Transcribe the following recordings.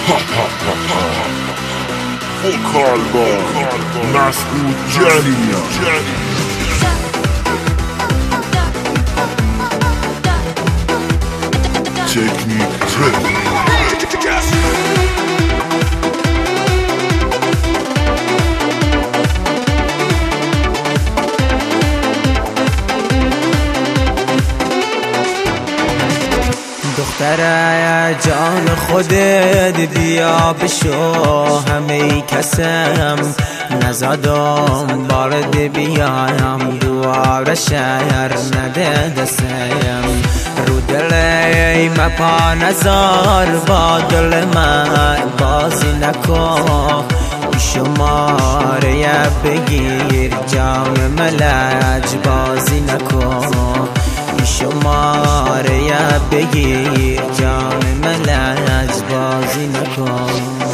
فوق مسعود جلیان تکنیک ترک دختره جان خودت بیا بشو همه کسم نزادم بارد بیایم دوار شهر نده دستم رو دل مپا نزار با دل من بازی نکن شماره بگیر جام ملج بازی نکن شماره بگیر جام ملج بازی نکن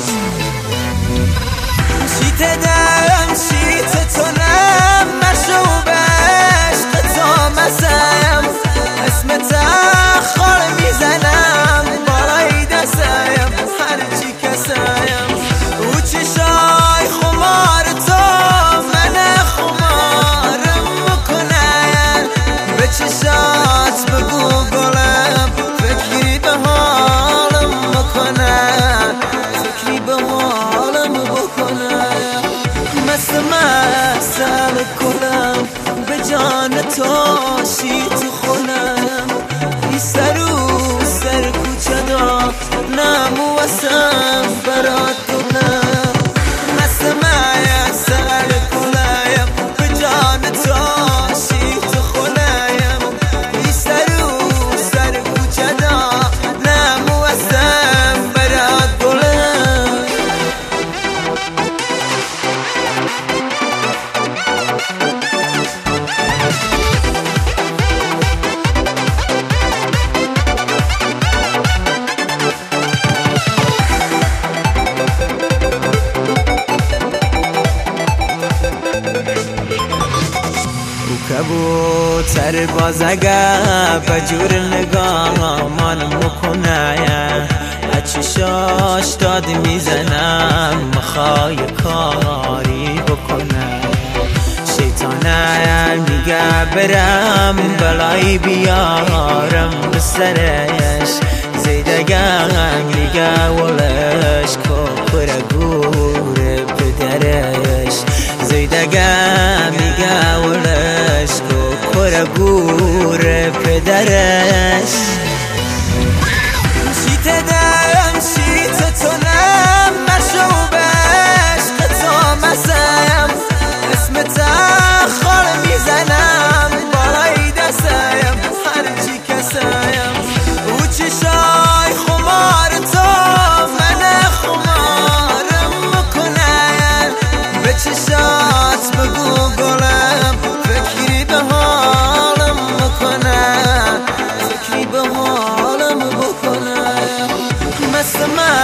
شیت دم شیت تونم مشروب عشق تا مسم اسمت خال میزنم بالای دستم هرچی کسم او چشای خمار تو من خمارم میکنم به چشات بگو گلم فکری به حالم بکنم فکری به حالم بکنم مسل کنم به جان تو شیت خونم ای سر کوچه دا نمو واسم برات کنم مسل کنم به جان تو شیت خونم ای سر کوچه دا نمو واسم برات کنم کبوتر باز اگر بجور نگاه من مکنه اچشاش داد میزنم مخوای کاری بکنه شیطانه میگه برم بلایی بیارم بسرش زیدگم میگه ولش کفر گور پدرش زیدگم میگه ولش کفر گور پدرش شیت دم شیت تونم مشروب عشق تا مسم اسمت خال میزنم بالای دستم هرچی کسم او چشای خمار تو من خمارم میکنم به چشات بگو گلم فکری به حالم بکنم فکری به حالم بکنم مثل من